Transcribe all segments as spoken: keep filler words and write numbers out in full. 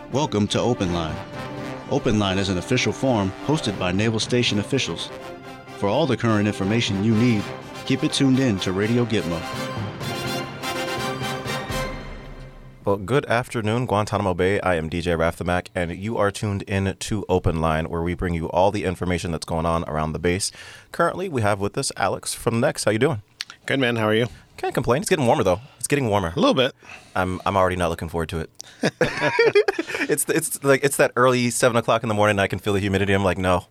Welcome to Open Line. Open Line is an official forum hosted by Naval Station officials. For all the current information you need, keep it tuned in to Radio Gitmo. Well, good afternoon, Guantanamo Bay. I am D J Raf the Mac, and you are tuned in to Open Line, where we bring you all the information that's going on around the base. Currently, we have with us Alex from Next. How you doing? Good, man. How are you? Can't complain. It's getting warmer, though. It's getting warmer. A little bit. I'm I'm already not looking forward to it. it's it's like it's that early seven o'clock in the morning, and I can feel the humidity. I'm like, no.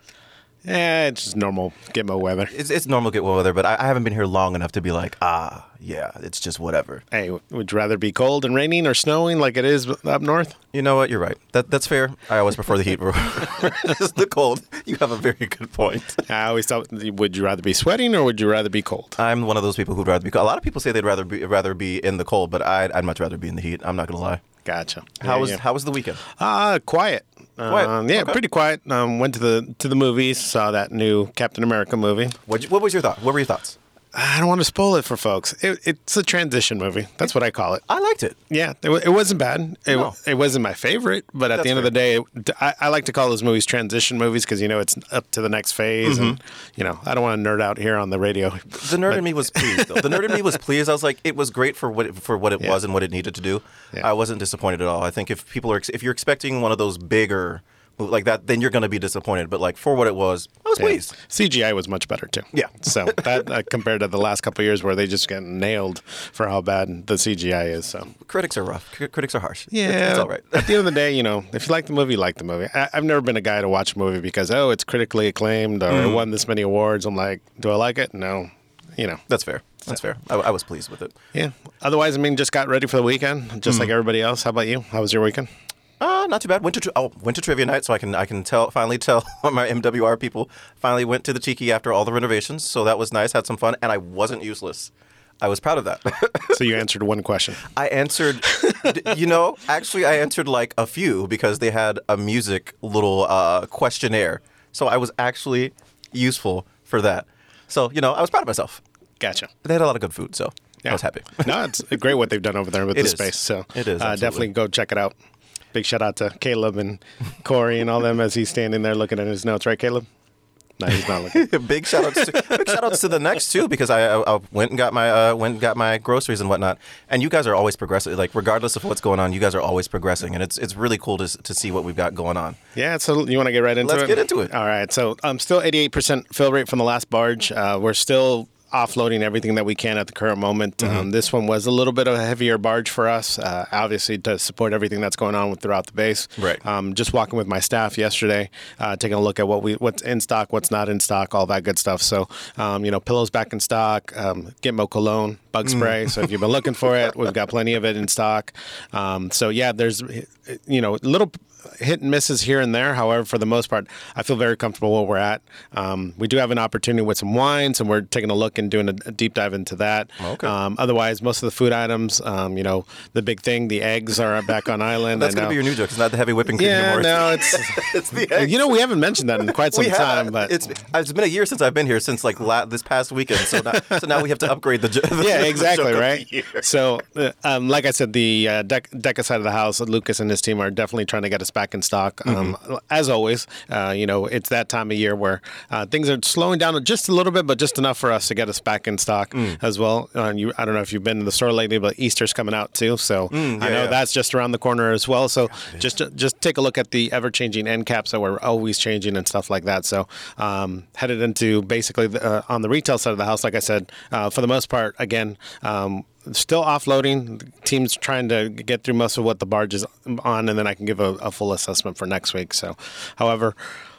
Yeah, it's just normal Gitmo weather. It's it's normal Gitmo weather, but I, I haven't been here long enough to be like, ah, yeah, it's just whatever. Hey, would you rather be cold and raining or snowing like it is up north? You know what? You're right. That that's fair. I always prefer the heat. It's the cold. You have a very good point. I always thought, would you rather be sweating or would you rather be cold? I'm one of those people who'd rather be cold. A lot of people say they'd rather be rather be in the cold, but I'd, I'd much rather be in the heat. I'm not gonna lie. Gotcha. How yeah, was yeah. how was the weekend? Uh, quiet. Quiet. Um, yeah, Okay. pretty quiet. Um, went to the to the movies, saw that new Captain America movie. What what was your thought? What were your thoughts? I don't want to spoil it for folks. It, it's a transition movie. That's what I call it. I liked it. Yeah, it, wa- it wasn't bad. It, No. it wasn't my favorite, but at That's the end of fair. the day, it, I, I like to call those movies transition movies because, you know, it's up to the next phase. And, you know, I don't want to nerd out here on the radio. The nerd in me was pleased, though. The nerd in me was pleased. I was like, it was great for what it, for what it Yeah. was and what it needed to do. Yeah. I wasn't disappointed at all. I think if people are if you're expecting one of those bigger like that, then you're going to be disappointed. But like for what it was, I was Yeah. pleased. C G I was much better, too. Yeah. So that uh, compared to the last couple of years where they just get nailed for how bad the C G I is. So, Critics are rough. C- critics are harsh. yeah. It's, it's all right. At the end of the day, you know, if you like the movie, you like the movie. I, I've never been a guy to watch a movie because, oh, it's critically acclaimed or it won this many awards. I'm like, do I like it? No. You know. That's fair. That's fair. I, I was pleased with it. Yeah. Otherwise, I mean, just got ready for the weekend, just like everybody else. How about you? How was your weekend? Uh, not too bad. Went to tri- oh, went to trivia night, so I can I can tell finally tell my M W R people finally went to the Tiki after all the renovations. So that was nice. Had some fun, and I wasn't useless. I was proud of that. So you answered one question. I answered, d- you know, actually I answered like a few because they had a music little uh, questionnaire. So I was actually useful for that. So you know, I was proud of myself. Gotcha. They had a lot of good food, so I was happy. No, it's great what they've done over there with It the is. space. So It is, Uh, absolutely. definitely go check it out. Big shout out to Caleb and Corey and all them as he's standing there looking at his notes. Right, Caleb? No, he's not looking. big shout outs to big shout outs to the Next too, because I, I, I went and got my uh, went and got my groceries and whatnot. And you guys are always progressing. Like regardless of what's going on, you guys are always progressing, and it's it's really cool to s- to see what we've got going on. Yeah, so you want to get right into Let's it? get into it. All right. So I'm um, still eighty-eight percent fill rate from the last barge. Uh, we're still offloading everything that we can at the current moment. Mm-hmm. Um, this one was a little bit of a heavier barge for us, uh, obviously to support everything that's going on with, throughout the base. Right. Um, just walking with my staff yesterday, uh, taking a look at what we what's in stock, what's not in stock, all that good stuff. So, um, you know, pillows back in stock, um, Gitmo cologne, bug spray. So if you've been looking for it, we've got plenty of it in stock. Um, so yeah, there's, you know, little hit and misses here and there. However, for the most part, I feel very comfortable where we're at. Um, we do have an opportunity with some wines, and we're taking a look and doing a, a deep dive into that. Okay. Um, otherwise, most of the food items, um, you know, the big thing, the eggs are back on island. That's I going to know. be your new joke. It's not the heavy whipping cream Yeah, anymore. no, it's it's the eggs. you know, we haven't mentioned that in quite some We have- time, but it's it's been a year since I've been here since like la- this past weekend. So now, so now we have to upgrade the. jo- the yeah, the exactly, joke of the right? year. So, uh, um, like I said, the uh, Dec- Deca side of the house, Lucas and his team are definitely trying to get us back in stock. Um, As always, uh, you know, it's that time of year where uh, things are slowing down just a little bit, but just enough for us to get us back in stock as well. Uh, you, I don't know if you've been to the store lately, but Easter's coming out too, so I know yeah. that's just around the corner as well. So just just take a look at the ever-changing end caps that we're always changing and stuff like that. So um, headed into basically the, uh, on the retail side of the house, like I said, uh, for the most part, again. Um, Still offloading. The team's trying to get through most of what the barge is on, and then I can give a, a full assessment for next week. So, however,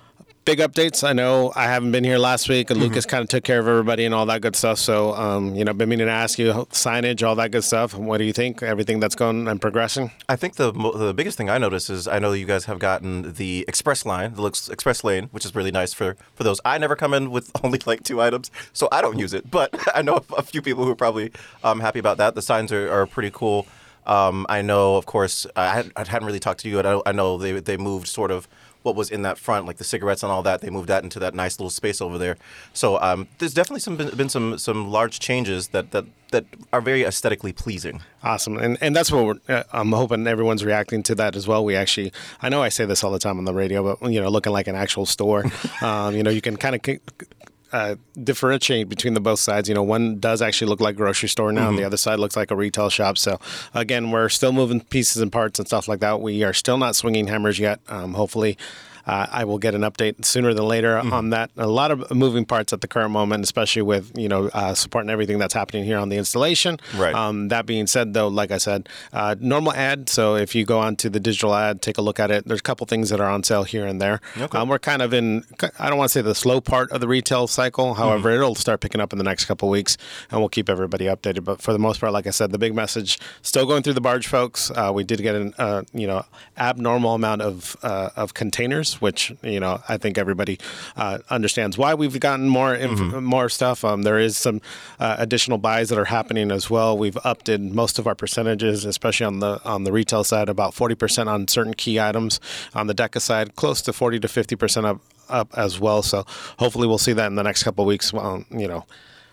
big updates. I know I haven't been here last week, and Lucas kind of took care of everybody and all that good stuff. So, um, you know, been meaning to ask you signage, all that good stuff. What do you think? Everything that's going and progressing? I think the mo- the biggest thing I noticed is I know you guys have gotten the express line, the looks express lane, which is really nice for, for those. I never come in with only like two items, so I don't use it. But I know a few people who are probably um, happy about that. The signs are, are pretty cool. Um, I know, of course, I, had, I hadn't really talked to you, and I, I know they they moved sort of what was in that front, like the cigarettes and all that. They moved that into that nice little space over there. So um, there's definitely some been, been some some large changes that that. that are very aesthetically pleasing. Awesome. And and that's what we're, uh, I'm hoping everyone's reacting to that as well. We actually, I know I say this all the time on the radio, but, you know, looking like an actual store, um, you know, you can kind of uh, differentiate between the both sides. You know, one does actually look like a grocery store now, mm-hmm. and the other side looks like a retail shop. So, again, we're still moving pieces and parts and stuff like that. We are still not swinging hammers yet. Um, hopefully, Uh, I will get an update sooner than later mm-hmm. on that. A lot of moving parts at the current moment, especially with, you know, uh, supporting everything that's happening here on the installation. Right. Um, that being said, though, like I said, uh, normal ad. So if you go on to the digital ad, take a look at it. There's a couple things that are on sale here and there. Okay. Um, we're kind of in, I don't want to say the slow part of the retail cycle. However, mm-hmm. it'll start picking up in the next couple of weeks, and we'll keep everybody updated. But for the most part, like I said, the big message still going through the barge, folks. Uh, we did get an, uh, you know, abnormal amount of uh, of containers, which, you know, I think everybody uh, understands why we've gotten more inf- mm-hmm. more stuff. Um, there is some uh, additional buys that are happening as well. We've upped in most of our percentages, especially on the on the retail side, about forty percent on certain key items. On the DECA side, close to forty to fifty percent up, up as well. So hopefully we'll see that in the next couple of weeks. Well, you know,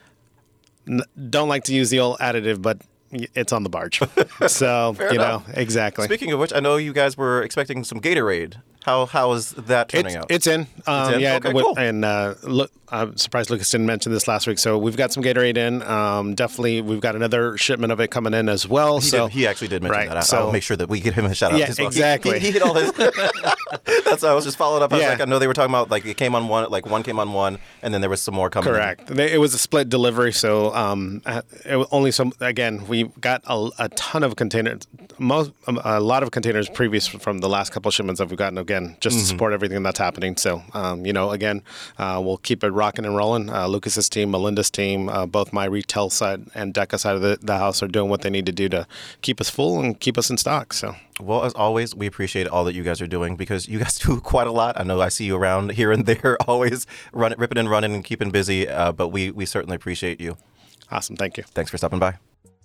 n- don't like to use the old additive, but it's on the barge. So, you enough. know, exactly. Speaking of which, I know you guys were expecting some Gatorade. How how is that turning it's, out? It's in. Um, it's in? Yeah, okay, with, cool. And uh, look, I'm surprised Lucas didn't mention this last week. So we've got some Gatorade in. Um, definitely, we've got another shipment of it coming in as well. He, so did, he actually did mention right, that. I, so, I'll make sure that we get him a shout out. Yeah, as well. exactly. He, he, he hit all his. That's why I was just following up. I was Yeah. like, I know they were talking about like it came on one, like one came on one, and then there was some more coming. Correct. In. It was a split delivery, so um, it was only some. Again, we got a, a ton of containers, most a lot of containers previous from the last couple of shipments that we've gotten. Again, just mm-hmm. to support everything that's happening. So, um, you know, again, uh, we'll keep it rocking and rolling. Uh, Lucas's team, Melinda's team, uh, both my retail side and DECA side of the, the house are doing what they need to do to keep us full and keep us in stock. So. Well, as always, we appreciate all that you guys are doing because you guys do quite a lot. I know I see you around here and there, always running, ripping and running and keeping busy, uh, but we, we certainly appreciate you. Awesome. Thank you. Thanks for stopping by.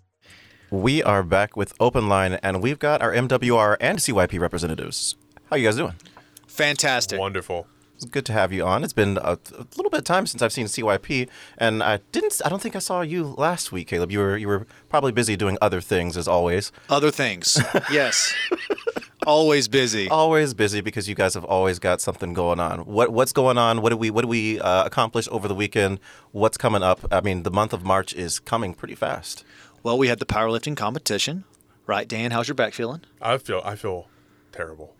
We are back with Open Line, and we've got our M W R and C Y P representatives. How you guys doing? Fantastic. Wonderful. It's good to have you on. It's been a, a little bit of time since I've seen C Y P, and I didn't. I don't think I saw you last week, Caleb. You were you were probably busy doing other things as always. Other things, yes. Always busy. Always busy because you guys have always got something going on. What what's going on? What did we what did we uh, accomplish over the weekend? What's coming up? I mean, the month of March is coming pretty fast. Well, we had the powerlifting competition, right? Dan, how's your back feeling? I feel I feel terrible.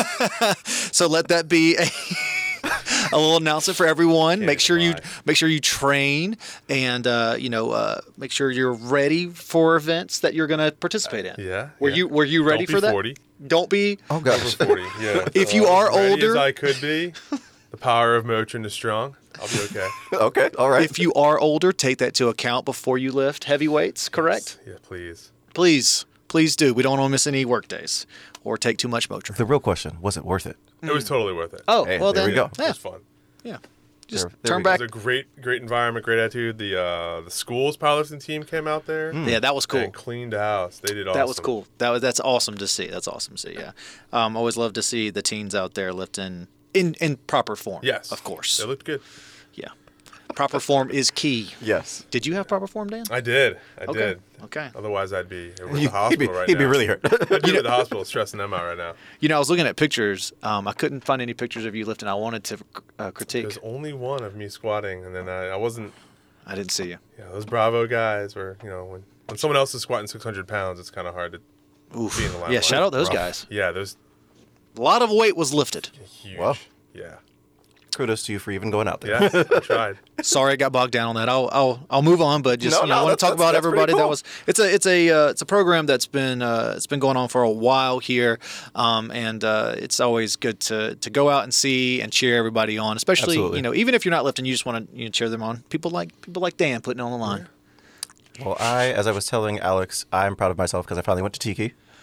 So let that be a, a little announcement for everyone. Can't make sure you lie. make sure you train, and uh, you know, uh, make sure you're ready for events that you're going to participate in. Yeah. Were yeah. you Were you ready Don't be for that? forty. Don't be. Oh gosh. Over forty. Yeah. If So you I'm are as ready older- as I could be, the power of Motrin is strong. I'll be okay. Okay. All right. If you are older, take that to account before you lift heavy weights. Correct? Yeah, please. Please, please do. We don't want to miss any work days or take too much Motrin. The real question: was it worth it? It was totally worth it. Oh, Hey, well there then, we go. It Yeah, was fun. yeah. Just There- there turn we go. back. It was a great, great environment, great attitude. The uh, the school's powerlifting team came out there Yeah, that was cool. and cleaned house. They did awesome. That was cool. That was that's awesome to see. That's awesome to see. Yeah, um, always love to see the teens out there lifting in in proper form. Yes. of course. They looked good. Yeah, proper form is key. Yes. Did you have proper form, Dan? I did. I Okay. did. Okay. Otherwise, I'd be with the He'd hospital be, right he'd now. be really hurt. I'd be at the hospital stressing them out right now. You know, I was looking at pictures. Um, I couldn't find any pictures of you lifting. I wanted to uh, critique. There's only one of me squatting, and then I, I wasn't. I didn't see you. Yeah, those Bravo guys were, you know, when, when someone else is squatting six hundred pounds, it's kind of hard to Oof. be in the limelight. Yeah, shout out those Rough. guys. Yeah, those A lot of weight was lifted. huge. Wow. Yeah. Kudos to you for even going out there. Yeah, I tried. Sorry, I got bogged down on that. I'll I'll, I'll move on, but just No, you know, no, I want that's- to talk that's- about that's pretty everybody. cool. That was it's a it's a uh, it's a program that's been uh, it's been going on for a while here, um, and uh, it's always good to to go out and see and cheer everybody on, especially Absolutely. you know even if you're not lifting, you just want to you know, cheer them on. People like people like Dan putting it on the line. Well, I, as I was telling Alex, I'm proud of myself because I finally went to Tiki.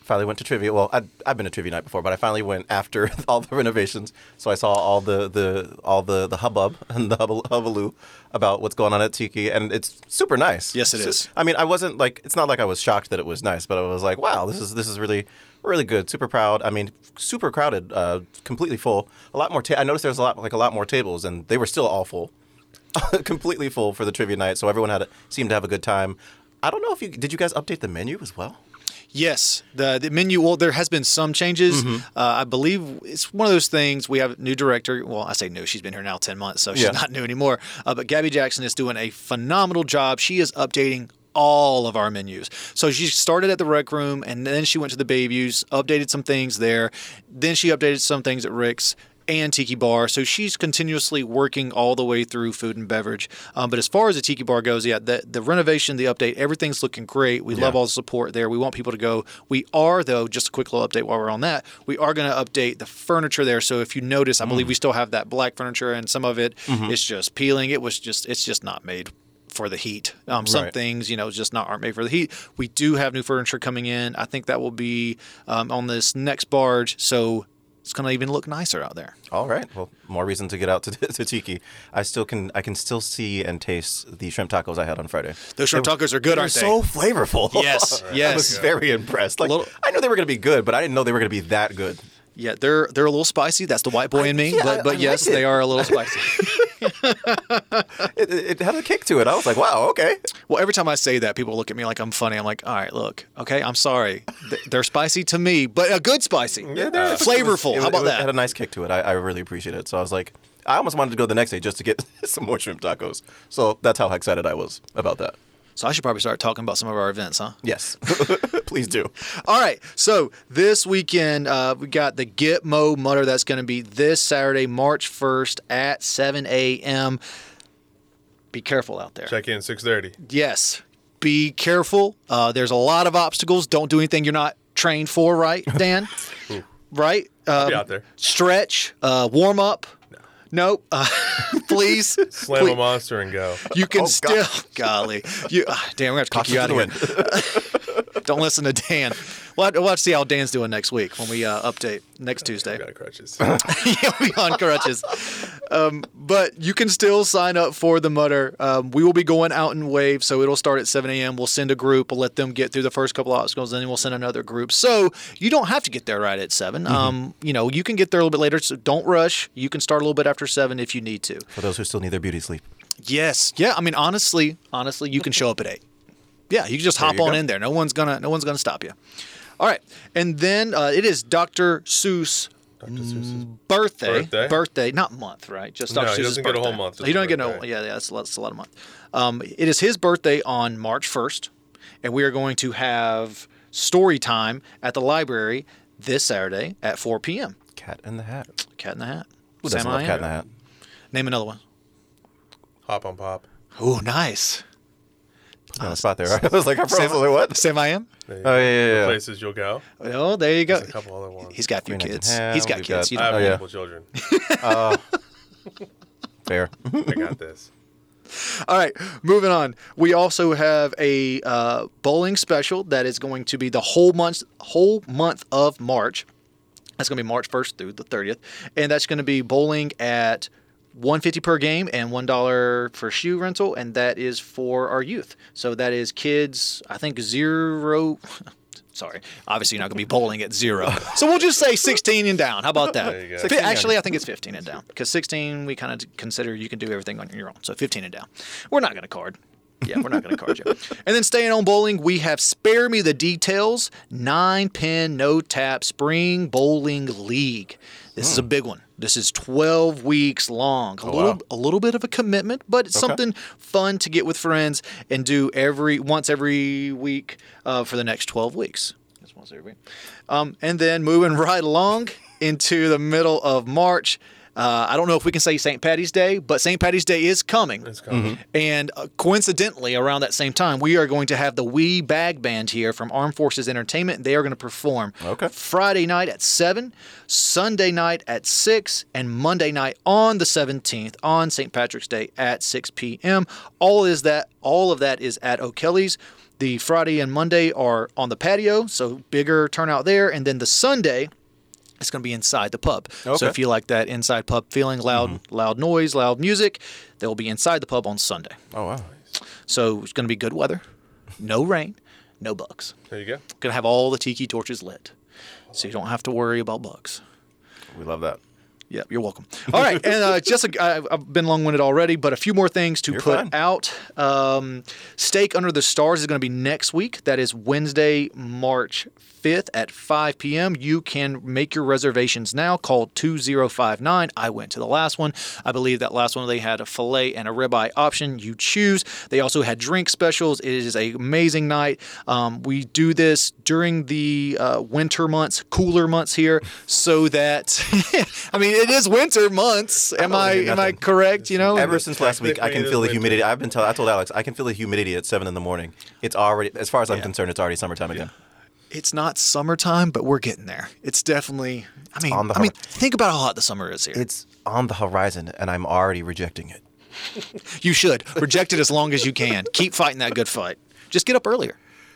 finally went to trivia. Well, I'd, I've been to trivia night before, but I finally went after all the renovations. So I saw all the, the all the, the hubbub and the hubble, hubbaloo about what's going on at Tiki, and it's super nice. Yes, it So- is. I mean, I wasn't like it's not like I was shocked that it was nice, but I was like, wow, this is this is really really good. Super proud. I mean, super crowded, uh, completely full. A lot more. Ta- I noticed there was a lot like a lot more tables, and they were still all full, completely full for the trivia night. So everyone had a, seemed to have a good time. I don't know if you did. You guys update the menu as well? Yes, the the menu. Well, there has been some changes. Mm-hmm. Uh, I believe it's one of those things. We have a new director. Well, I say new. She's been here now ten months, so she's Yeah. not new anymore. Uh, but Gabby Jackson is doing a phenomenal job. She is updating all of our menus. So she started at the rec room, and then she went to the Bayviews, updated some things there. Then she updated some things at Rick's and Tiki Bar. So she's continuously working all the way through food and beverage. Um, but as far as the Tiki Bar goes, yeah, the, the renovation, the update, everything's looking great. We love all the support there. We want people to go. We are, though, just a quick little update while we're on that, we are going to update the furniture there. So if you notice, I believe we still have that black furniture, and some of it is just peeling. It was just, it's just not made for the heat. Um, some Right. things, you know, just not aren't made for the heat. We do have new furniture coming in. I think that will be um, on this next barge. So it's going to even look nicer out there. All right. Well, more reason to get out to, to Tiki. I still can I can still see and taste the shrimp tacos I had on Friday. Those shrimp They were- tacos are good, they were aren't they? so flavorful. Yes, I yes. was very impressed. Like Little- I knew they were going to be good, but I didn't know they were going to be that good. Yeah, they're they're a little spicy. That's the white boy in me. yeah, but but I yes, like it. they are a little spicy. It, it, it had a kick to it. I was like, wow, okay. Well, every time I say that, people look at me like I'm funny. I'm like, all right, look, okay, I'm sorry. Th- They're spicy to me, but a good spicy. Yeah, they're- Flavorful. It was- How about it was- that? It had a nice kick to it. I, I really appreciate it. So I was like, I almost wanted to go the next day just to get some more shrimp tacos. So that's how excited I was about that. So I should probably start talking about some of our events, huh? Yes. Please do. All right. So this weekend, uh, we got the Get Mo Mutter. That's going to be this Saturday, March first at seven a.m. Be careful out there. Check in six thirty. Yes. Be careful. Uh, there's a lot of obstacles. Don't do anything you're not trained for, right, Dan? Right? I'll Um, be out there. Stretch, uh, warm up. Nope. Uh, please. Slam please. a monster and go. You can Oh, still, God. golly, you. Uh, Dan, we're gonna have to kick you out Caution of to the here. Don't listen to Dan. We'll have, to, we'll have to see how Dan's doing next week when we uh, update next Tuesday. I got crutches. Yeah, we on crutches. Um, but you can still sign up for the Mutter. Um, we will be going out in waves, so it'll start at seven a.m. We'll send a group. We'll let them get through the first couple of obstacles, and then we'll send another group. So you don't have to get there right at seven. Mm-hmm. Um, you know, you can get there a little bit later, so don't rush. You can start a little bit after seven if you need to. For those who still need their beauty sleep. Yes. Yeah, I mean, honestly, honestly, you can show up at eight. Yeah, you can just hop you on go. in there. No one's gonna, no one's gonna stop you. All right, and then uh, it is Doctor Seuss Doctor Seuss's birthday, Birthday? birthday, not month, right? Just No, Doctor he Seuss's doesn't get a birthday. whole month, just He a don't get no. birthday. Yeah, yeah, that's, that's a lot of month. Um, it is his birthday on March first, and we are going to have story time at the library this Saturday at four p.m. Cat in the Hat. Cat in the Hat. Who Sam doesn't love I Cat Am. in the Hat? Name another one. Hop on pop. Oh, nice. Put me on the spot there. I was like, I froze. I was like, what? Sam I Am. There you Oh, go. yeah, yeah, yeah. Places you'll go. Oh, there you go. There's a couple other ones. He's got a few Green Eggs kids. and Ham, He's got we've kids. got- You I don't have Oh, yeah. multiple children. Fair. I got this. All right, moving on. We also have a uh, bowling special that is going to be the whole month, whole month of March. That's going to be March first through the thirtieth, and that's going to be bowling at one hundred fifty dollars per game and one dollar for shoe rental, and that is for our youth. So that is kids, I think zero. Sorry, obviously you're not going to be bowling at zero. So we'll just say sixteen and down. How about that? There you go. Fi- sixteen Actually, I think it's fifteen and down because sixteen we kind of consider you can do everything on your own. So fifteen and down. We're not going to card. Yeah, we're not going to card you. And then staying on bowling, we have Spare Me the Details nine pin no tap spring bowling league. This is a big one. This is twelve weeks long. A little wow. a little bit of a commitment, but it's something fun to get with friends and do every once every week uh, for the next twelve weeks. That's once every week. Um, and then moving right along into the middle of March, Uh, I don't know if we can say Saint Patty's Day, but Saint Patty's Day is coming. It's coming. Mm-hmm. And uh, coincidentally, around that same time, we are going to have the Wee Bag Band here from Armed Forces Entertainment. They are going to perform Okay. Friday night at seven, Sunday night at six, and Monday night on the seventeenth on Saint Patrick's Day at six p.m. All is that. All of that is at O'Kelly's. The Friday and Monday are on the patio, so bigger turnout there. And then the Sunday, it's going to be inside the pub. Okay. So if you like that inside pub feeling, loud, Mm-hmm. loud noise, loud music, they'll be inside the pub on Sunday. Oh, wow. So it's going to be good weather, no rain, no bugs. There you go. Going to have all the tiki torches lit, so you don't have to worry about bugs. We love that. Yeah, you're welcome. All right, and uh, just a, I- I've been long-winded already, but a few more things to You're put fine. out. Um, Steak Under the Stars is going to be next week. That is Wednesday, March fifth at five p.m. You can make your reservations now. Call two zero five nine. I went to the last one. I believe that last one they had a filet and a ribeye option. You choose. They also had drink specials. It is an amazing night. Um, we do this during the uh, winter months, cooler months here, so that I mean it is winter months. Am I believe am I nothing. correct? You know, Ever since last week, I Technically, can it feel is the humidity. I've been told. I told Alex, I can feel the humidity at seven in the morning. It's already, as far as I'm Yeah. concerned, it's already summertime again. it's not summertime, but we're getting there. It's definitely. I mean, on the I mean, hor- think about how hot the summer is here. It's on the horizon, and I'm already rejecting it. You should reject it as long as you can. Keep fighting that good fight. Just get up earlier.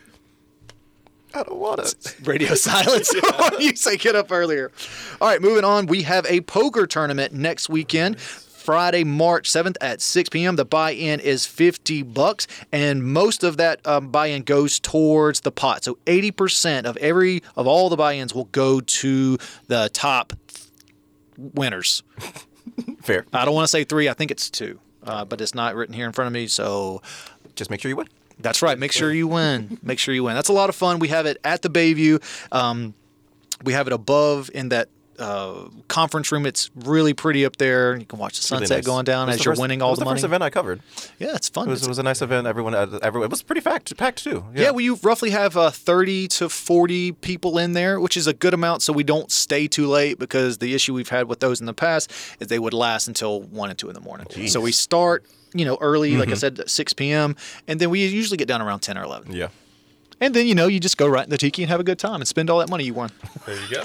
I don't want to. Radio silence when you say get up earlier. All right, moving on. We have a poker tournament next weekend. Friday, March seventh at six p.m. The buy-in is fifty bucks, and most of that um, buy-in goes towards the pot. So eighty percent of every of all the buy-ins will go to the top winners. Fair. I don't want to say three. I think it's two, uh, but it's not written here in front of me. So Just make sure you win. that's right. Make sure you win. Make sure you win. That's a lot of fun. We have it at the Bayview. Um, we have it above in that uh, conference room. It's really pretty up there. You can watch the Really sunset nice. going down It was as the you're first- winning it all was the, the money. first event I covered. Yeah, it's fun. It was, It's- it was a nice event. Everyone, uh, everyone, it was pretty packed, packed too. yeah, we roughly have uh, thirty to forty people in there, which is a good amount, so we don't stay too late, because the issue we've had with those in the past is they would last until one and two in the morning. So we start, you know, early, like I said, at six p.m., and then we usually get down around ten or eleven. Yeah. And then, you know, you just go right in the tiki and have a good time and spend all that money you won. There you go.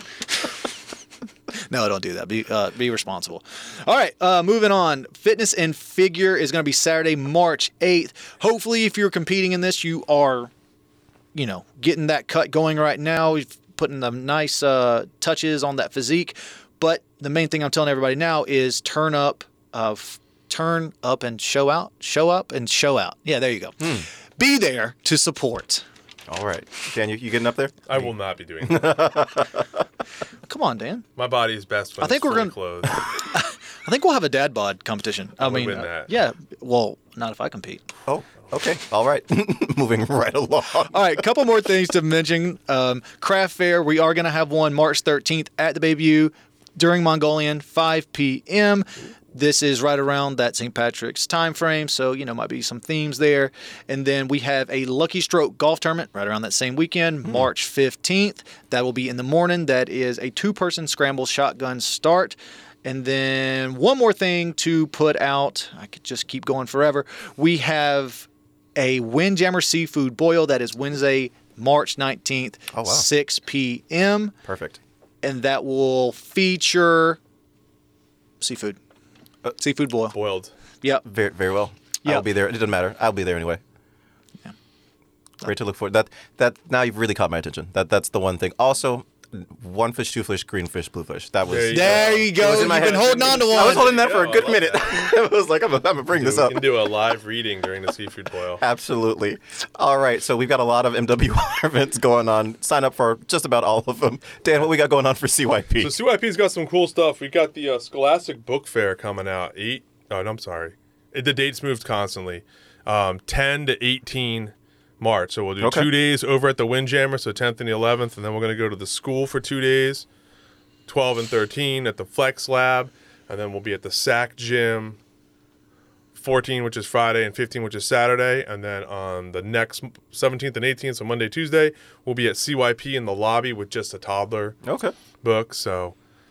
No, don't do that. Be uh, be responsible. All right, uh, moving on. Fitness and Figure is going to be Saturday, March eighth. Hopefully, if you're competing in this, you are, you know, getting that cut going right now, putting the nice uh, touches on that physique. But the main thing I'm telling everybody now is turn up, uh, f- turn up and show out, show up and show out. Yeah, there you go. Be there to support. All right. Dan, you, you getting up there? I will not be doing that. Come on, Dan. My body is best when I think it's we're fully gonna- clothed. I think we'll have a dad bod competition. I would mean, win uh, that. yeah. Well, not if I compete. Oh, okay. All right. Moving right along. All right, a couple more things to mention. Um, craft fair, we are going to have one March thirteenth at the Bayview during Mongolian, five p.m. This is right around that Saint Patrick's time frame, so, you know, might be some themes there. And then we have a Lucky Stroke golf tournament right around that same weekend, March fifteenth. That will be in the morning. That is a two-person scramble shotgun start. And then one more thing to put out. I could just keep going forever. We have a Windjammer Seafood Boil. That is Wednesday, March nineteenth, Oh, wow. six p.m. Perfect. And that will feature seafood. Uh, seafood boil. Boiled. Yep. Very, very well. Yeah. I'll be there. It doesn't matter. I'll be there anyway. Yeah. Great to look forward. That that now you've really caught my attention. That that's the one thing. Also, one fish, two fish, green fish, blue fish. That was. There you There you It go. was in You've my been head. holding on to one. I was holding that for a Yeah, good I love minute. I was like, I'm, I'm gonna bring this We up. can do a live reading during the seafood boil. Absolutely. All right. So we've got a lot of M W R events going on. Sign up for just about all of them. Dan, what we got going on for C Y P? So C Y P's got some cool stuff. We got the uh, Scholastic Book Fair coming out. Eight. Oh, no, I'm sorry. It, the dates moved constantly. Um, ten to eighteen March. So we'll do Okay. two days over at the Windjammer, so tenth and the eleventh, and then we're going to go to the school for two days, twelve and thirteen at the Flex Lab, and then we'll be at the S A C Gym, fourteen, which is Friday, and fifteen, which is Saturday, and then on the next seventeenth and eighteenth, so Monday, Tuesday, we'll be at C Y P in the lobby with just a toddler Okay. book. So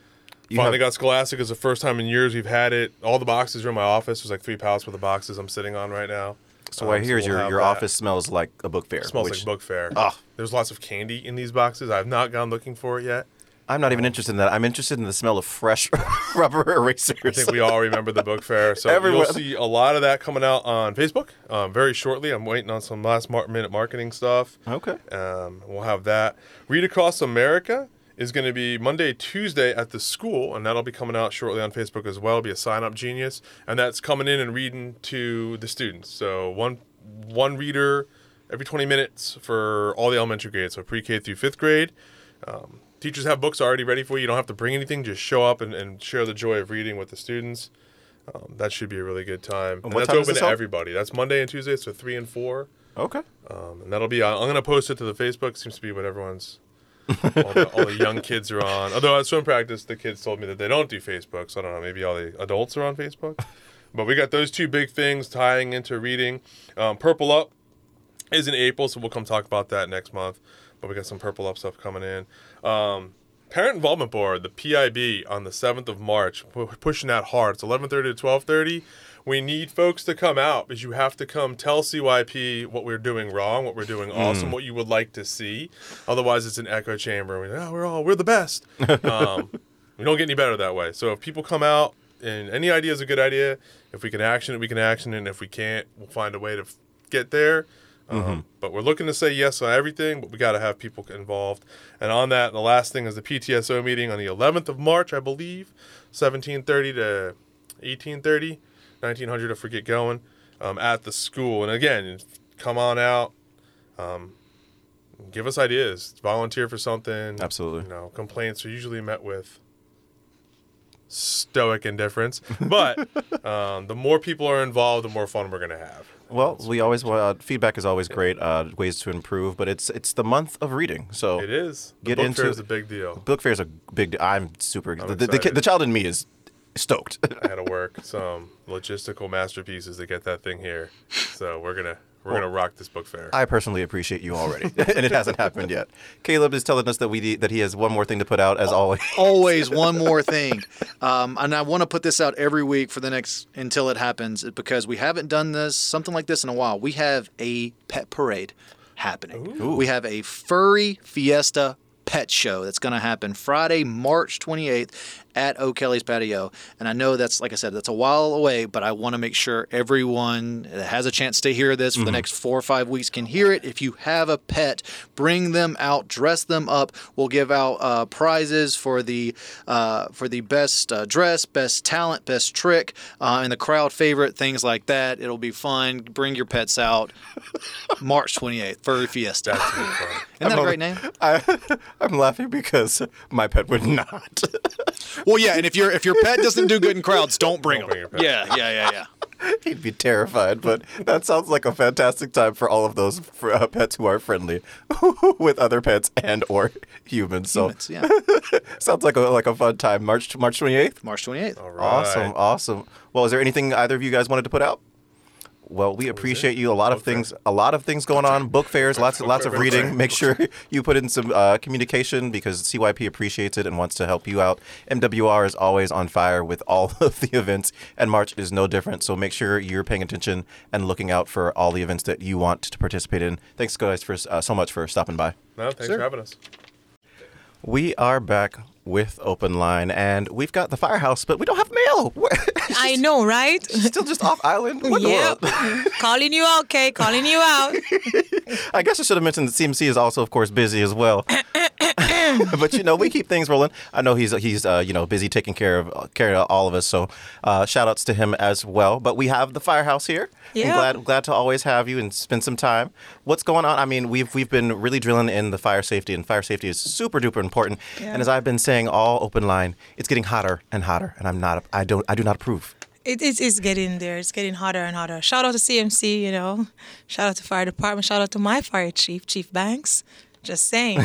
You Finally have- got Scholastic. It's the first time in years we've had it. All the boxes are in my office. There's like three pallets worth of boxes I'm sitting on right now. So what I Um, hear is we'll your, have your that. office smells like a book fair. It smells which like book fair. Ah. There's lots of candy in these boxes. I've not gone looking for it yet. I'm not even interested in that. I'm interested in the smell of fresh rubber erasers. I think we all remember the book fair. So Everyone- you'll see a lot of that coming out on Facebook um, very shortly. I'm waiting on some last mar- minute marketing stuff. Okay. Um, we'll have that. Read Across America is going to be Monday, Tuesday at the school, and that'll be coming out shortly on Facebook as well. It'll be a sign-up genius, and that's coming in and reading to the students. So one one reader every twenty minutes for all the elementary grades, so pre-K through fifth grade. Um, teachers have books already ready for you. You don't have to bring anything. Just show up and, and share the joy of reading with the students. Um, that should be a really good time. And what that's time is open this to on? everybody. That's Monday and Tuesday, so three and four. Okay. Um, and that'll be, uh, I'm going to post it to the Facebook. Seems to be what everyone's, all, the, all the young kids are on. Although at swim practice, the kids told me that they don't do Facebook. So I don't know, maybe all the adults are on Facebook. But we got those two big things tying into reading. Um, Purple Up is in April, so we'll come talk about that next month. But we got some Purple Up stuff coming in. Um, Parent Involvement Board, the P I B, on the seventh of March. We're pushing that hard. It's eleven thirty to twelve thirty. We need folks to come out because you have to come tell C Y P what we're doing wrong, what we're doing awesome, what you would like to see. Otherwise, it's an echo chamber. We're like, oh, we're all we're the best. Um, we don't get any better that way. So if people come out and any idea is a good idea, if we can action it, we can action it. And if we can't, we'll find a way to f- get there. Um, Mm-hmm. But we're looking to say yes on everything, but we got to have people involved. And on that, the last thing is the P T S O meeting on the eleventh of March, I believe, seventeen thirty to eighteen thirty, nineteen hundred, I forget going, um, at the school. And again, come on out, um, give us ideas, volunteer for something. Absolutely. You know, complaints are usually met with stoic indifference, but um, the more people are involved, the more fun we're going to have. Well, we always uh, feedback is always great. Uh, ways to improve, but it's it's the month of reading, so It is. The Get book into- fair is a big deal. book fair is a big. I'm super. the, the, the, excited. kid- the child in me is stoked. I had to work some logistical masterpieces to get that thing here, so we're gonna we're gonna rock this book fair. I personally appreciate you already, and it hasn't happened yet. Caleb is telling us that we that he has one more thing to put out, as always. Always one more thing. Um, and I want to put this out every week for the next until it happens because we haven't done this something like this in a while. We have a pet parade happening. Ooh. We have a furry fiesta pet show that's going to happen Friday, March twenty-eighth at O'Kelly's Patio. And I know that's, like I said, that's a while away, but I want to make sure everyone that has a chance to hear this for the next four or five weeks can hear it. If you have a pet, bring them out, dress them up. We'll give out uh, prizes for the uh, for the best uh, dress, best talent, best trick, uh, and the crowd favorite, things like that. It'll be fun. Bring your pets out. March twenty-eighth, Furry Fiesta. That's gonna be fun. Isn't that a great name? I, I'm laughing because my pet would not. Well, yeah, and if your if your pet doesn't do good in crowds, don't bring Don't them. bring your pet. Yeah, yeah, yeah, yeah. He'd be terrified, but that sounds like a fantastic time for all of those fr- uh, pets who are friendly with other pets and or humans. So Humans, yeah. sounds like a like a fun time. March March twenty-eighth. March twenty-eighth. All right. Awesome, awesome. Well, is there anything either of you guys wanted to put out? Well, we appreciate you. A lot of things, a lot of things going on. Book fairs, lots, lots of fair, book reading. fair. Make sure you put in some uh, communication because C Y P appreciates it and wants to help you out. M W R is always on fire with all of the events, and March is no different. So make sure you're paying attention and looking out for all the events that you want to participate in. Thanks, guys, for uh, so much for stopping by. No, thanks Sure. for having us. We are back with Open Line, and we've got the firehouse, but we don't have mail. I know, right? Still just off island. What in the Yep. world? Calling you out, Kay. Calling you out. I guess I should have mentioned that C M C is also, of course, busy as well. But you know, we keep things rolling. I know he's he's uh, you know busy taking care of care of all of us. So uh, shout outs to him as well. But we have the firehouse here. Yeah. And glad glad to always have you and spend some time. What's going on? I mean, we've we've been really drilling in the fire safety, and fire safety is super duper important. Yeah. And as I've been saying all Open Line, it's getting hotter and hotter, and I'm not I don't I do not approve. It is it's getting there. It's getting hotter and hotter. Shout out to C M C, you know. Shout out to fire department. Shout out to my fire chief, Chief Banks. Just saying.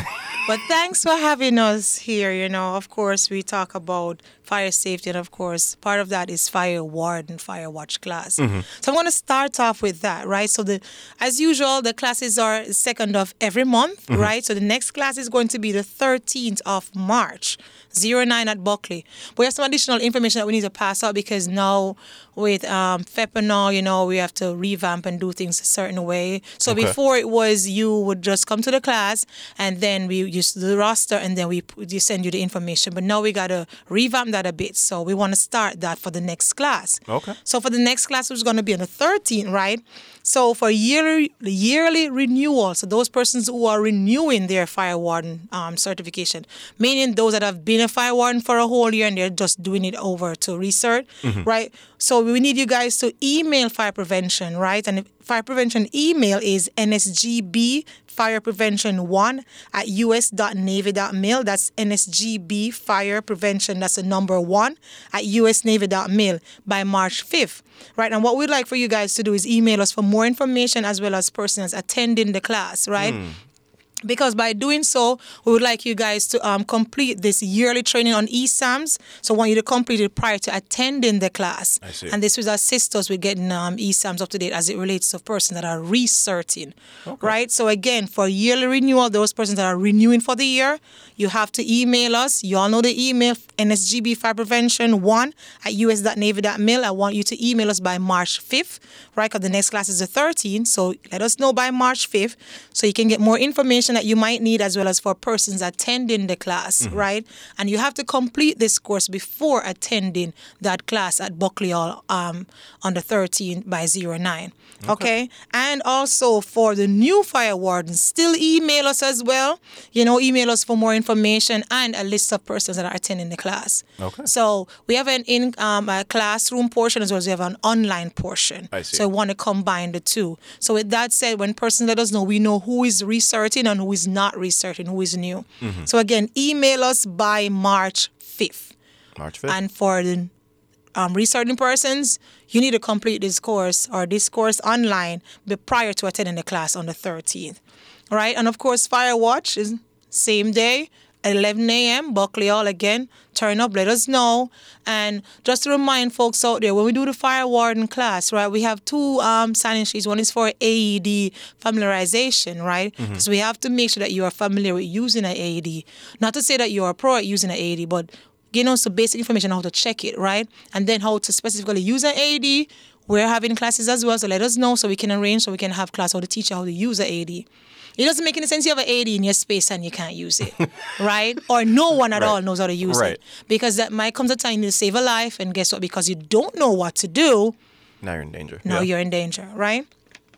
But thanks for having us here. You know, of course, we talk about fire safety, and of course, part of that is fire warden, fire watch class. Mm-hmm. So I'm going to start off with that, right? So the, as usual, the classes are second of every month, Mm-hmm. right? So the next class is going to be the thirteenth of March, zero nine at Buckley. But we have some additional information that we need to pass out because now with um, FEPA, you know, we have to revamp and do things a certain way. So Okay. before it was you would just come to the class and then we use the roster and then we we send you the information. But now we got to revamp that a bit. So we want to start that for the next class. Okay. So for the next class, which is going to be on the thirteenth, right? So for yearly yearly renewal, so those persons who are renewing their fire warden um, certification, meaning those that have been a fire warden for a whole year and they're just doing it over to research, right? So we need you guys to email fire prevention, right? And fire prevention email is N S G B fire prevention one at u s dot navy dot mil. That's N S G B fire prevention. That's the number one at u s navy dot mil by March fifth. Right. And what we'd like for you guys to do is email us for more information as well as persons attending the class. Right. Because by doing so, we would like you guys to um, complete this yearly training on E SAMs. So I want you to complete it prior to attending the class. I see. And this will assist us with getting um, E SAMs up to date as it relates to persons that are recerting. Right? So again, for yearly renewal, those persons that are renewing for the year, you have to email us. You all know the email, N S G B fire prevention one at u s dot navy dot mil. I want you to email us by March fifth, right? Because the next class is the thirteenth. So let us know by March fifth so you can get more information that you might need as well as for persons attending the class, right? And you have to complete this course before attending that class at Buckley Hall um, on the thirteenth by zero nine. Okay. okay? And also for the new fire wardens, still email us as well. You know, email us for more information and a list of persons that are attending the class. Okay. So we have an in um, a classroom portion as well as we have an online portion. I see. So we want to combine the two. So with that said, when persons let us know, we know who is researching and who is not researching, who is new. So again, email us by March fifth. March fifth. And for the um, researching persons, you need to complete this course or this course online be- prior to attending the class on the thirteenth. All right? And of course, Fire Watch is same day, eleven a.m., Buckley Hall again. Turn up, let us know. And just to remind folks out there, when we do the fire warden class, right, we have two um, sign-in sheets. One is for A E D familiarization, right? So we have to make sure that you are familiar with using an A E D. Not to say that you are pro at using an A E D, but getting us some basic information on how to check it, right? And then how to specifically use an A E D. We're having classes as well, so let us know so we can arrange, so we can have class how to teach you how to use an A E D. It doesn't make any sense you have an A E D in your space and you can't use it, right? Or no one at Right. all knows how to use Right. it. Because that might come a time you need to save a life, and guess what? Because you don't know what to do, Now you're in danger. now Yeah. you're in danger, right?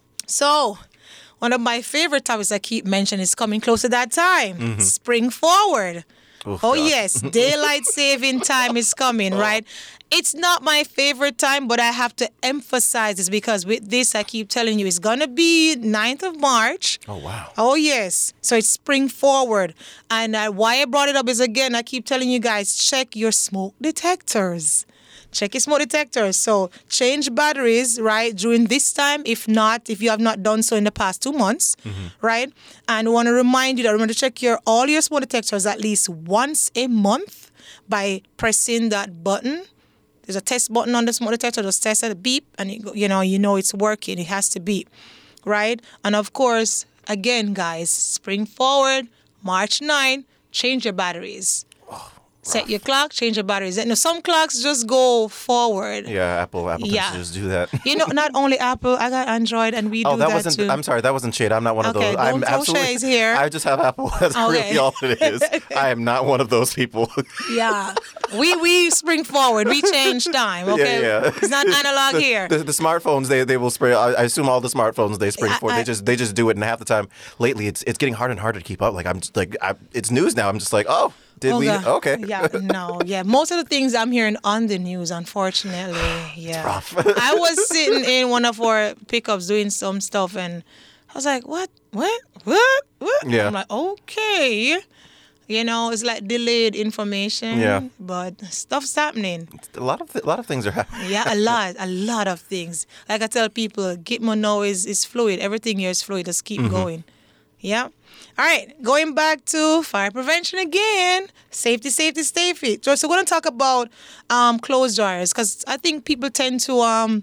So, one of my favorite topics I keep mentioning is coming close to that time. Spring forward. Oof, Oh, God. yes, daylight saving time is coming, right? It's not my favorite time, but I have to emphasize this because with this, I keep telling you, it's going to be ninth of March. Oh, wow. Oh, yes. So it's spring forward. And uh, why I brought it up is, again, I keep telling you guys, check your smoke detectors. Check your smoke detectors. So change batteries, right, during this time. If not, if you have not done so in the past two months, right? And I want to remind you that remember to check your all your smoke detectors at least once a month by pressing that button. There's a test button on the smoke detector. Just test it, beep, and it, go- you know you know it's working. It has to beep, right? And of course, again, guys, spring forward, March ninth, change your batteries. Set your clock, change your batteries. You know, some clocks just go forward. Yeah, Apple Apple Yeah. tends to just do that. You know, not only Apple, I got Android, and we Oh, do that that wasn't. too. I'm sorry, that wasn't shade. I'm not one of Okay, those. I'm don't throw absolutely. shades here. I just have Apple. That's Okay. really all it is. I am not one of those people. Yeah, we we spring forward. We change time. Okay, Yeah, yeah. It's not analog here. The, the smartphones, they, they will spray. I, I assume all the smartphones they spring I- for. I- They just they just do it, and half the time lately, it's it's getting harder and harder to keep up. Like I'm just like I, it's news now. I'm just like, oh, did Oh, we? God. Okay. Yeah, no, yeah. Most of the things I'm hearing on the news, unfortunately, yeah. rough. I was sitting in one of our pickups doing some stuff, and I was like, "What? What? What? What?" Yeah. I'm like, "Okay." You know, it's like delayed information. Yeah. But stuff's happening. A lot of th- a lot of things are happening. Yeah, a lot, a lot of things. Like I tell people, Gitmo now is is fluid. Everything here is fluid. Just keep going. Yeah. All right. Going back to fire prevention again. Safety, safety, safety. So, so we're going to talk about um, clothes dryers because I think people tend to um,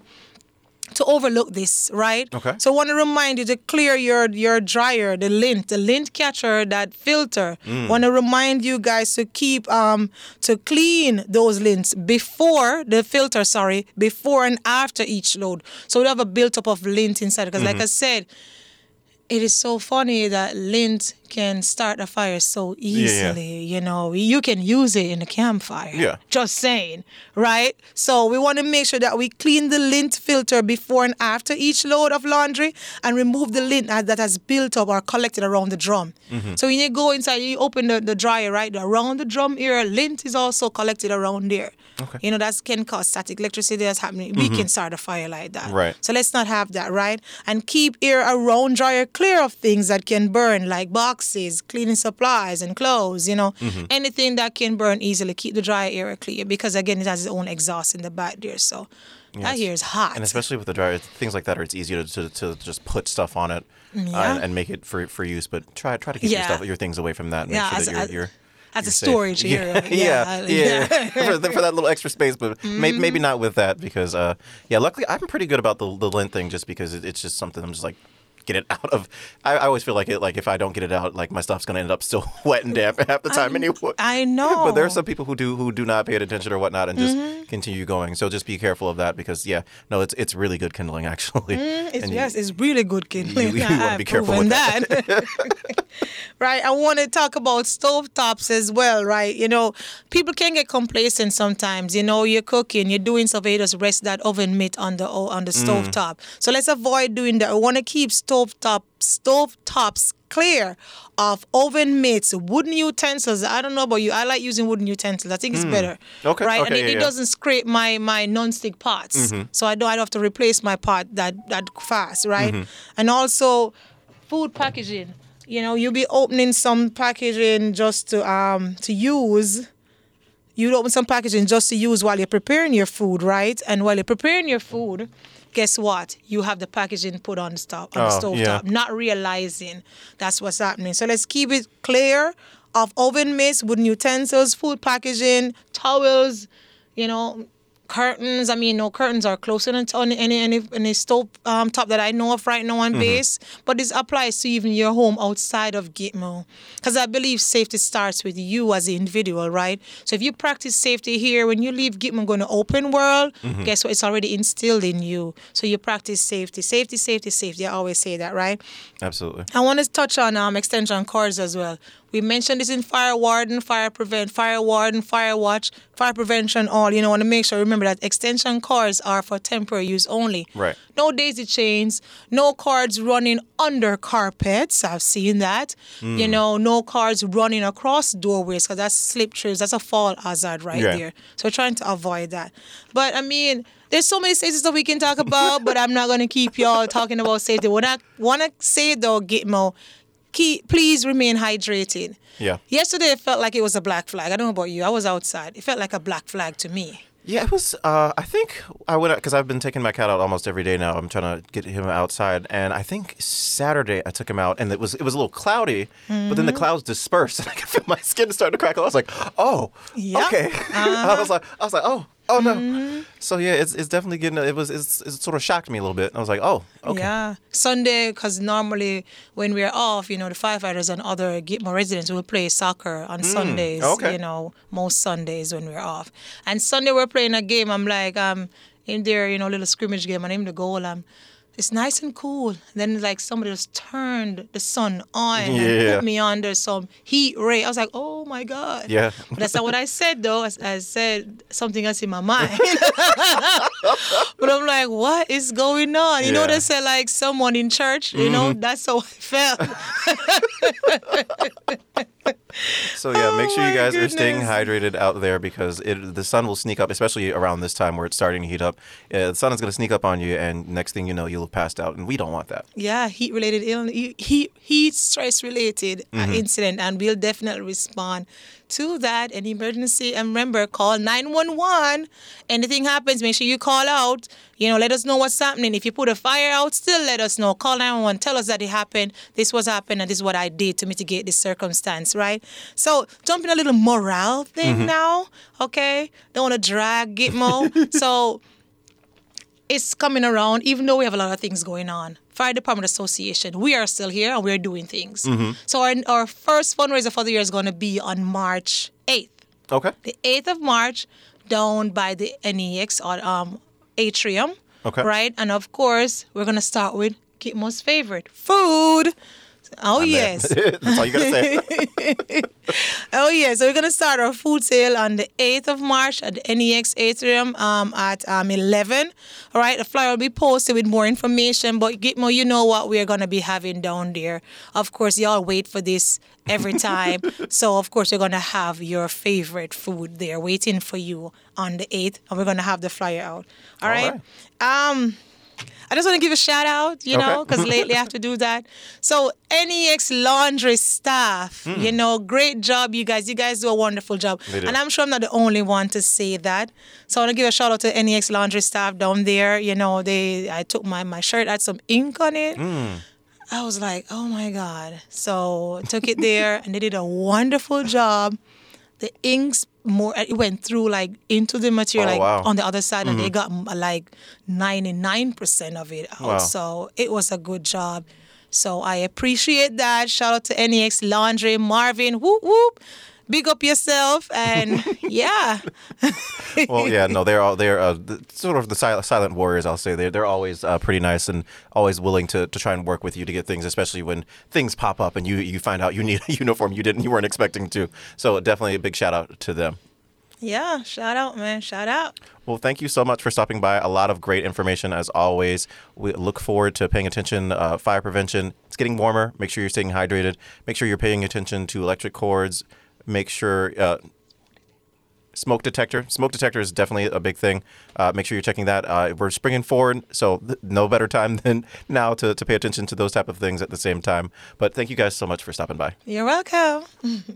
to overlook this, right? Okay. So I want to remind you to clear your your dryer, the lint, the lint catcher, that filter. Mm. Want to remind you guys to keep um to clean those lints before the filter, sorry, before and after each load. So we have a built-up of lint inside because, Mm-hmm. like I said, it is so funny that lint can start a fire so easily. yeah. You know, you can use it in a campfire. Yeah. Just saying, right? So we want to make sure that we clean the lint filter before and after each load of laundry and remove the lint that that has built up or collected around the drum. Mm-hmm. So when you go inside, you open the, the dryer, right? Around the drum area, lint is also collected around there. Okay. You know, that can cause static electricity that's happening. We can start a fire like that. Right. So let's not have that, right? And keep air around dryer clear of things that can burn, like boxes, cleaning supplies, and clothes, you know. Anything that can burn easily, keep the dryer area clear because, again, it has its own exhaust in the back there. So that here is hot. And especially with the dryer, things like that, are it's easier to, to, to just put stuff on it uh, Yeah. and, and make it for for use. But try try to keep Yeah. your stuff, your things away from that. And Yeah, make as- sure that as- you're, you're As a you're safe. storage Yeah, area. Yeah, yeah, yeah. for, the- for that little extra space, but maybe maybe not with that because uh, yeah. Luckily, I'm pretty good about the the lint thing just because it, it's just something I'm just like get it out of. I, I always feel like it like if I don't get it out, like my stuff's gonna end up still wet and damp half the time anyway. I know. But there are some people who do who do not pay attention or whatnot and just continue going. So just be careful of that because yeah, no, it's it's really good kindling actually. It's, And you- yes, it's really good kindling. you- you wanna I've be careful proven with that. Right. I want to talk about stove tops as well, right? You know, people can get complacent sometimes. You know, you're cooking, you're doing stuff, you just rest that oven mitt on the on the stove top. So let's avoid doing that. We want to keep stove top stove tops clear of oven mitts, wooden utensils. I don't know about you. I like using wooden utensils. I think it's better. Okay, Right. okay, and it, yeah, it yeah. doesn't scrape my my non-stick pots. So I don't I don't have to replace my pot that that fast, right? And also food packaging. You know, you'll be opening some packaging just to um to use. You'd open some packaging just to use while you're preparing your food, right? And while you're preparing your food, guess what? You have the packaging put on the stove, on the Oh, stove yeah. top, not realizing that's what's happening. So let's keep it clear of oven mitts, wooden utensils, food packaging, towels, you know, curtains. I mean, no curtains are closer than on any any any stove um, top that I know of right now on base. But this applies to even your home outside of Gitmo, because I believe safety starts with you as an individual, right? So if you practice safety here, when you leave Gitmo going to open world, guess what? It's already instilled in you. So you practice safety, safety, safety, safety. I always say that, right? Absolutely. I want to touch on um, extension cords as well. We mentioned this in fire warden, fire prevent, fire warden, fire watch, fire prevention, all. You know, want to make sure, remember that extension cords are for temporary use only. Right. No daisy chains, no cords running under carpets. I've seen that. You know, no cords running across doorways because that's slip trails. That's a fall hazard right Yeah. there. So we're trying to avoid that. But I mean, there's so many safety stuff we can talk about, but I'm not going to keep y'all talking about safety. What I want to say though, Gitmo, keep, please remain hydrated. Yeah. Yesterday it felt like it was a black flag. I don't know about you. I was outside. It felt like a black flag to me. Yeah, it was. Uh, I think I went because I've been taking my cat out almost every day now. I'm trying to get him outside, and I think Saturday I took him out, and it was it was a little cloudy, but then the clouds dispersed, and I could feel my skin starting to crackle. I was like, oh, Yeah. okay. I was like, I was like, oh, oh no. So yeah, it's it's definitely getting. It was it's, it sort of shocked me a little bit. I was like, oh, okay. Yeah. Sunday, because normally when we're off, you know, the firefighters and other Gitmo residents will play soccer on Sundays, okay. you know, most Sundays when we're off. And Sunday we're playing a game. I'm like, um, in there, you know, little scrimmage game, and I'm the goal. I'm, it's nice and cool. Then like somebody just turned the sun on and Yeah. put me under some heat ray. I was like, oh my God. Yeah. But that's not what I said though. I, I said something else in my mind. But I'm like, what is going on? You know, Yeah. they say like someone in church, you know, that's how I felt. So yeah, make Oh, sure you my guys are staying goodness. hydrated out there because it, the sun will sneak up, especially around this time where it's starting to heat up. Uh, the sun is going to sneak up on you, and next thing you know, you'll have passed out, and we don't want that. Yeah, heat related illness, heat, heat stress related uh, incident, and we'll definitely respond to that. An emergency, and remember, call nine one one. Anything happens, make sure you call out. You know, let us know what's happening. If you put a fire out, still let us know. Call nine one one. Tell us that it happened. This was happened, and this is what I did to mitigate this circumstance, right? So, jumping a little morale thing now, okay? Don't want to drag Gitmo. So, it's coming around, even though we have a lot of things going on. Fire Department Association, we are still here and we're doing things. So our, our first fundraiser for the year is going to be on March eighth. Okay. The eighth of March, down by the N E X or um, atrium. Okay. Right? And of course, we're going to start with Gitmo's favorite, food. Oh, yes. That's all you got to say. Oh, yeah. So we're going to start our food sale on the eighth of March at the N E X Atrium um, at um, eleven. All right. The flyer will be posted with more information. But Gitmo, you know what we're going to be having down there. Of course, y'all wait for this every time. So, of course, you're going to have your favorite food there waiting for you on the eighth. And we're going to have the flyer out. All, All right. right. Um... I just want to give a shout out, you know, Okay. because lately I have to do that. So N E X Laundry staff, you know, great job, you guys. You guys do a wonderful job. They do. And I'm sure I'm not the only one to say that. So I want to give a shout out to N E X Laundry staff down there. You know, they I took my, my shirt, had some ink on it. I was like, oh my God. So took it there and they did a wonderful job. The inks more it went through like into the material Oh, like wow. on the other side and they got mm, like ninety-nine percent of it out. Wow. So it was a good job. So I appreciate that. Shout out to N E X Laundry, Marvin, whoop whoop. Big up yourself and yeah. Well, yeah, no, they're all they're uh, the, sort of the silent, silent warriors. I'll say they're they're always uh, pretty nice and always willing to, to try and work with you to get things, especially when things pop up and you you find out you need a uniform you didn't you weren't expecting to. So definitely a big shout out to them. Yeah, shout out, man. Shout out. Well, thank you so much for stopping by. A lot of great information as always. We look forward to paying attention. Uh, fire prevention. It's getting warmer. Make sure you're staying hydrated. Make sure you're paying attention to electric cords. Make sure uh, smoke detector. Smoke detector is definitely a big thing. Uh, make sure you're checking that. Uh, we're springing forward, so th- no better time than now to, to pay attention to those type of things at the same time. But thank you guys so much for stopping by. You're welcome.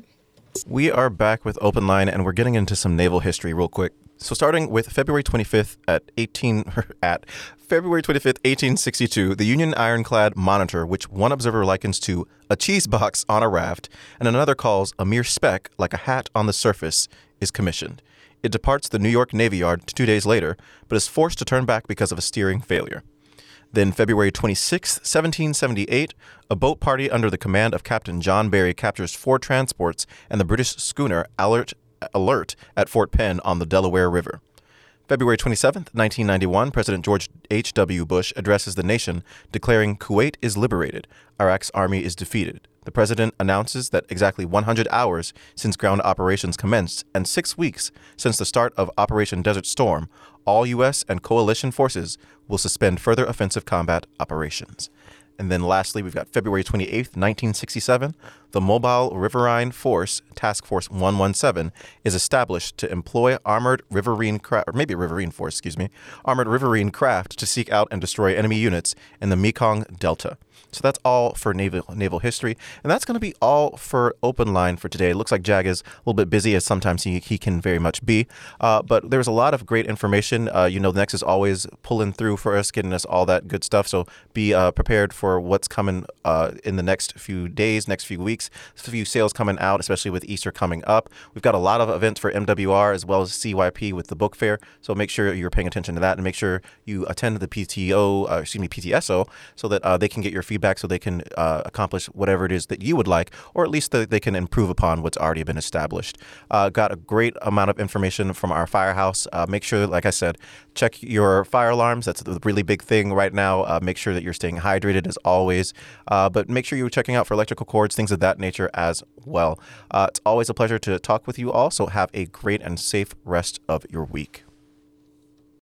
We are back with Open Line, and we're getting into some naval history real quick. So starting with February twenty-fifth at eighteen at February twenty-fifth, eighteen sixty-two, the Union ironclad Monitor, which one observer likens to a cheese box on a raft, and another calls a mere speck like a hat on the surface, is commissioned. It departs the New York Navy Yard two days later, but is forced to turn back because of a steering failure. Then February twenty-sixth, seventeen seventy-eight, a boat party under the command of Captain John Barry captures four transports and the British schooner Alert, Alert at Fort Penn on the Delaware River. February twenty-seventh, nineteen ninety-one, President George H W. Bush addresses the nation, declaring Kuwait is liberated, Iraq's army is defeated. The president announces that exactly one hundred hours since ground operations commenced and six weeks since the start of Operation Desert Storm, all U S and coalition forces will suspend further offensive combat operations. And then lastly, we've got February twenty-eighth, nineteen sixty-seven. The Mobile Riverine Force, Task Force one seventeen, is established to employ armored riverine craft, or maybe riverine force, excuse me, armored riverine craft to seek out and destroy enemy units in the Mekong Delta. So that's all for naval naval history, and that's going to be all for Open Line for today. It looks like Jag is a little bit busy, as sometimes he, he can very much be, uh, but there's a lot of great information. Uh, you know, Next is always pulling through for us, getting us all that good stuff, so be uh, prepared for what's coming uh, in the next few days, next few weeks. There's a few sales coming out, especially with Easter coming up. We've got a lot of events for M W R as well as C Y P with the book fair, so make sure you're paying attention to that, and make sure you attend the P T O, uh, excuse me, P T S O, so that uh, they can get your feedback, so they can uh, accomplish whatever it is that you would like, or at least that they can improve upon what's already been established. Uh, got a great amount of information from our firehouse. Uh, make sure, like I said, check your fire alarms. That's the really big thing right now. Uh, make sure that you're staying hydrated as always, uh, but make sure you're checking out for electrical cords, things of that nature as well. Uh, it's always a pleasure to talk with you all, so have a great and safe rest of your week.